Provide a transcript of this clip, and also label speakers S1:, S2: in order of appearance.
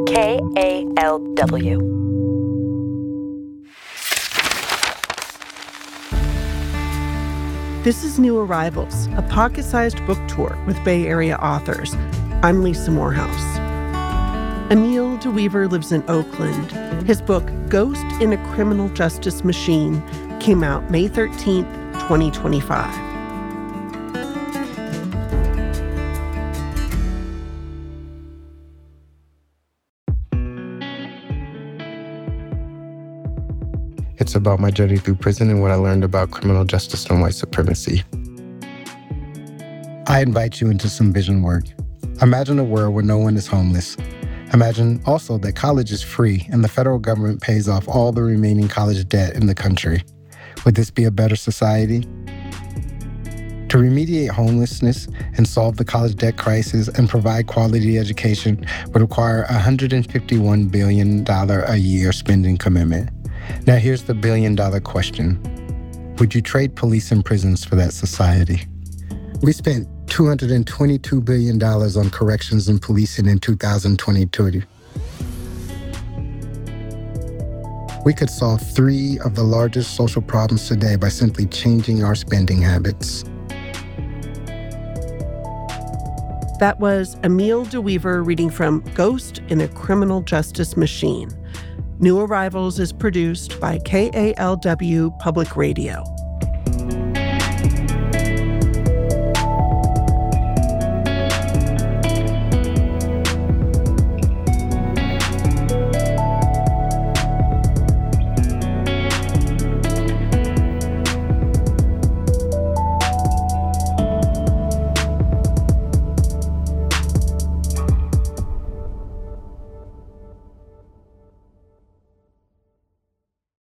S1: KALW.
S2: This is New Arrivals, a pocket-sized book tour with Bay Area authors. I'm Lisa Morehouse. Emil DeWeever lives in Oakland. His book, Ghost in a Criminal Justice Machine, came out May 13th, 2025.
S3: It's about my journey through prison and what I learned about criminal justice and white supremacy. I invite you into some vision work. Imagine a world where no one is homeless. Imagine also that college is free and the federal government pays off all the remaining college debt in the country. Would this be a better society? To remediate homelessness and solve the college debt crisis and provide quality education would require a $151 billion a year spending commitment. Now here's the billion-dollar question. Would you trade police and prisons for that society? We spent $222 billion on corrections and policing in 2022. We could solve 3 of the largest social problems today by simply changing our spending habits.
S2: That was Emil DeWeever reading from Ghost in a Criminal Justice Machine. New Arrivals is produced by KALW Public Radio.